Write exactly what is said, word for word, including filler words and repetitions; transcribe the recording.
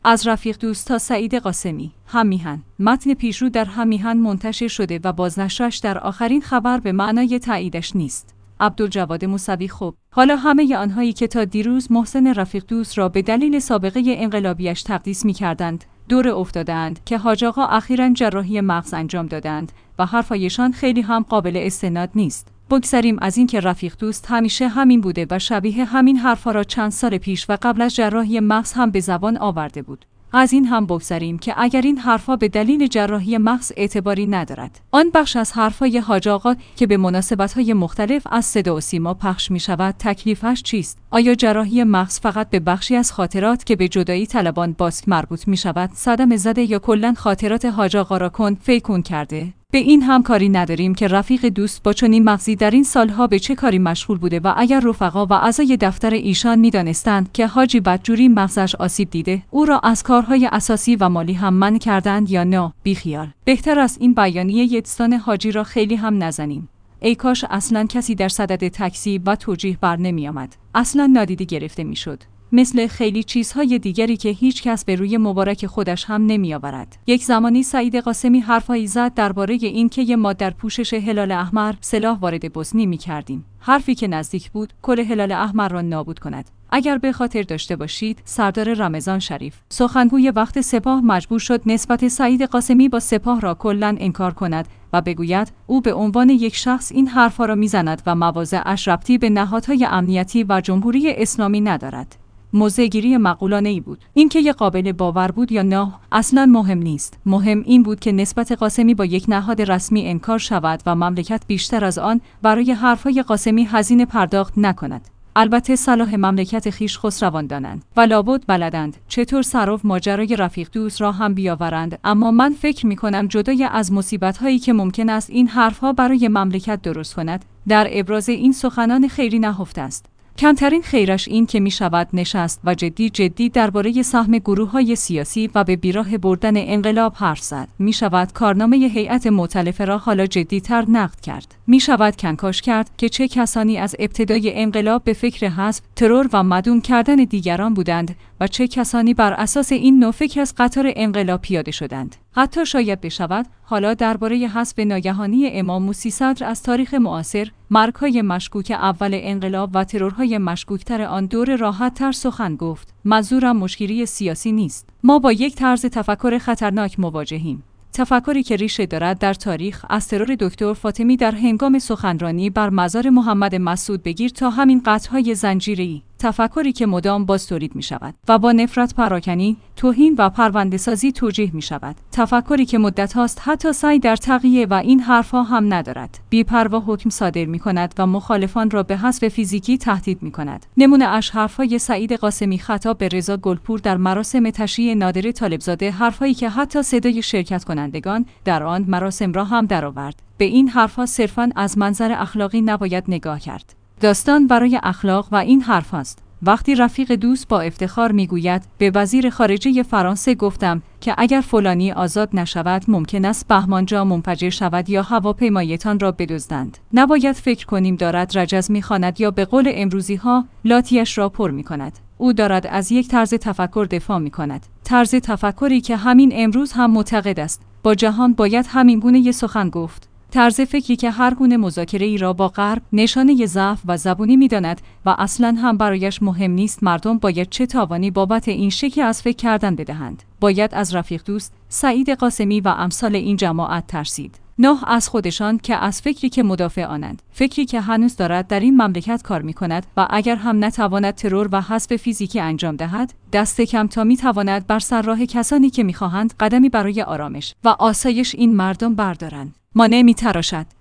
از رفیق دوست تا سعید قاسمی. هم میهن. متن پیشرو در هم میهن منتشر شده و بازنشرش در آخرین خبر به معنای تاییدش نیست. عبدالجواد موسوی. خب حالا همه آنهایی که تا دیروز محسن رفیق دوست را به دلیل سابقه انقلابیش تقدیس می‌کردند، دور افتادند که حاج آقا اخیراً جراحی مغز انجام دادند و حرفایشان خیلی هم قابل استناد نیست. بگذریم از این که رفیق دوست همیشه همین بوده و شبیه همین حرفا را چند سال پیش و قبل از جراحی مغز هم به زبان آورده بود. از این هم بگذریم که اگر این حرفا به دلیل جراحی مغز اعتباری ندارد، آن بخش از حرفای حاج آقا که به مناسبت‌های مختلف از صدا و سیما پخش می‌شود تکلیفش چیست؟ آیا جراحی مغز فقط به بخشی از خاطرات که به جدایی طلبان باسک مربوط می‌شود صدمه زده یا کلاً خاطرات حاج آقا را کند فیکون کرده؟ به این هم کاری نداریم که رفیق دوست با چنین مغزی در این سالها به چه کاری مشغول بوده و اگر رفقا و اعضای دفتر ایشان می‌دانستند که حاجی بدجوری مغزش آسیب دیده، او را از کارهای اساسی و مالی هم منع کردند یا نه. بیخیال. بهتر است این بیانیه یدستان حاجی را خیلی هم نزنیم. ای کاش اصلاً کسی در صدد تکذیب و توجیه بر نمی آمد. اصلاً نادیده گرفته میشد. مثل خیلی چیزهای دیگری که هیچ کس به روی مبارک خودش هم نمی آورد. یک زمانی سعید قاسمی حرفایی زد درباره این که یه ما در پوشش هلال احمر سلاح وارد بوسنی می کردیم. حرفی که نزدیک بود کل هلال احمر را نابود کند. اگر به خاطر داشته باشید، سردار رمضان شریف سخنگوی وقت سپاه مجبور شد نسبت سعید قاسمی با سپاه را کلاً انکار کند و بگوید او به عنوان یک شخص این حرفا را میزند و مواضعش ربطی به نهادهای امنیتی و جمهوری اسلامی ندارد. موضع‌گیری معقولانه‌ای بود. اینکه یک قابل باور بود یا نه اصلاً مهم نیست. مهم این بود که نسبت قاسمی با یک نهاد رسمی انکار شود و مملکت بیشتر از آن برای حرفهای قاسمی هزینه پرداخت نکند. البته صلاح مملکت خیش خسروان دانند و لابد بلدند چطور سر و ماجرای رفیق دوست را هم بیاورند، اما من فکر می‌کنم جدای از مصیبت‌هایی که ممکن است این حرفها برای مملکت درست کند، در ابراز این سخنان خیری نهفته است. کمترین خیرش این که می شود نشست و جدی جدی درباره سهم گروه‌های سیاسی و به بیراه بردن انقلاب حرف زد. می شود کارنامه هیئت مؤتلفه را حالا جدی‌تر نقد کرد. می شود کنکاش کرد که چه کسانی از ابتدای انقلاب به فکر حذف، ترور و معدوم کردن دیگران بودند و چه کسانی بر اساس این نوع فکر از قطار انقلاب پیاده شدند. حتی شاید بشود حالا درباره حذف ناگهانی امام موسی صدر از تاریخ معاصر، مرگ‌های مشکوک اول انقلاب و ترورهای مشکوک‌تر آن دور راحت‌تر سخن گفت. منظورم مشکلی سیاسی نیست. ما با یک طرز تفکر خطرناک مواجهیم. تفکری که ریشه دارد در تاریخ، از ترور دکتر فاطمی در هنگام سخنرانی بر مزار محمد مسعود بگیر تا همین قطع‌های زنجیره‌ای. تفکری که مدام باز تولید می شود و با نفرت پراکنی، توهین و پرونده‌سازی توجیه می شود. تفکری که مدت هاست حتی سعی در تقیه و این حرفها هم ندارد. بی‌پروا حکم صادر می کند و مخالفان را به حذف فیزیکی تهدید می کند. نمونه اش حرفهای سعید قاسمی خطاب به رضا گلپور در مراسم تشییع نادره طالبزاده، حرفایی که حتی صدای شرکت کنندگان در آن مراسم را هم درآورد. به این حرفها صرفاً از منظر اخلاقی نباید نگاه کرد. داستان برای اخلاق و این حرف است. وقتی رفیق دوست با افتخار میگوید به وزیر خارجه فرانسه گفتم که اگر فلانی آزاد نشود ممکن است بهمانجا منفجر شود یا هواپیمایتان را بدزدند، نباید فکر کنیم دارد رجز میخواند یا به قول امروزی ها لاتیش را پر میکند. او دارد از یک طرز تفکر دفاع میکند، طرز تفکری که همین امروز هم معتقد است با جهان باید همین گونه سخن گفت. طرز فکری که هر گونه مذاکره‌ای را با غرب نشانه ضعف و زبونی می‌داند و اصلاً هم برایش مهم نیست مردم باید چه تاوانی بابت این شکل از فکر کردن بدهند. باید از رفیق دوست، سعید قاسمی و امثال این جماعت ترسید. نه از خودشان که از فکری که مدافع آنند، فکری که هنوز دارد در این مملکت کار می‌کند و اگر هم نتواند ترور و حذف فیزیکی انجام دهد، دست کم تا می‌تواند بر سر راه کسانی که می‌خواهند قدمی برای آرامش و آسایش این مردم بردارند. مانع می‌تراشد.